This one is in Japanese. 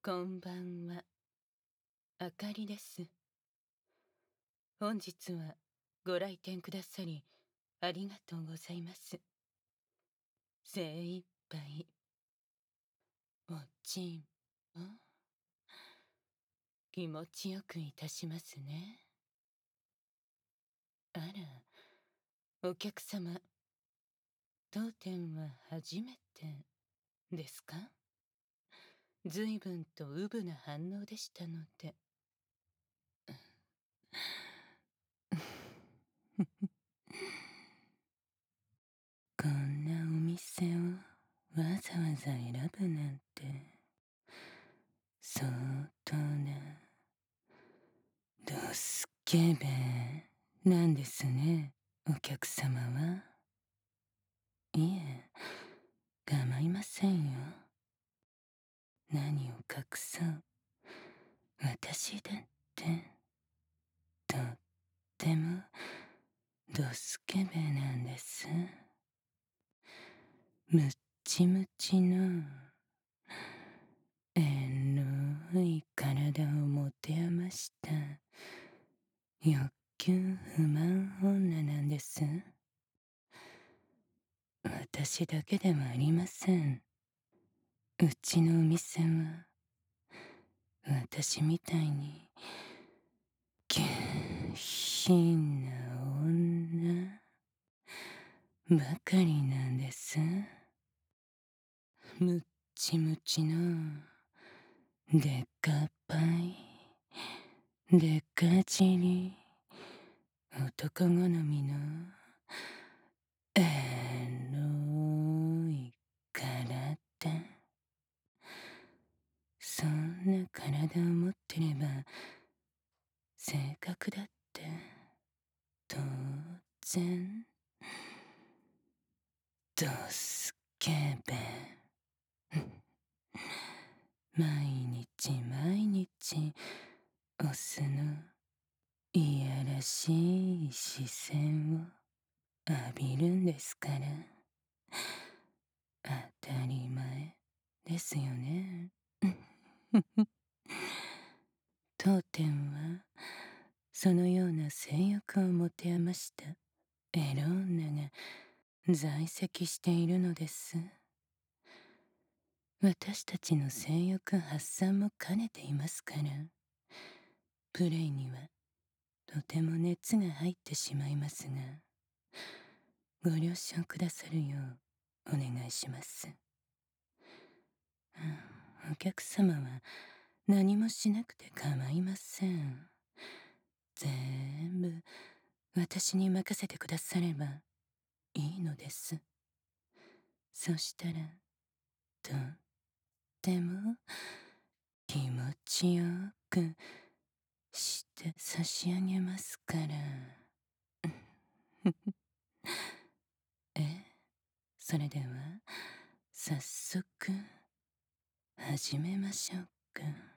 こんばんは、あかりです。本日はご来店くださりありがとうございます。精一杯おちんを気持ちよくいたしますね。あら、お客様、当店は初めてですか？随分とうぶな反応でしたので。こんなお店をわざわざ選ぶなんて相当なドスケベなんですね、お客様は。いえ、構いませんよ。何を隠そう、私だってとってもドスケベなんです。むっちむちのエロい体を持て余した欲求不満女なんです。私だけではありません。うちのお店は私みたいに下品な女ばかりなんです。むっちむちのでっかっぱいでっか尻男好みのエロい体。そんな体を持ってれば性格だって当然ドスケベ。毎日毎日オスのいやらしい視線を浴びるんですから。当たり前ですよね。当店はそのような性欲を持て余したエロ女が在籍しているのです。私たちの性欲発散も兼ねていますから、プレイにはとても熱が入ってしまいますが、ご了承くださるようお願いします。お客様は何もしなくて構いません。全部私に任せてくださればいいのです。そしたらとっても気持ちよくして差し上げますから。それでは早速始めましょうか。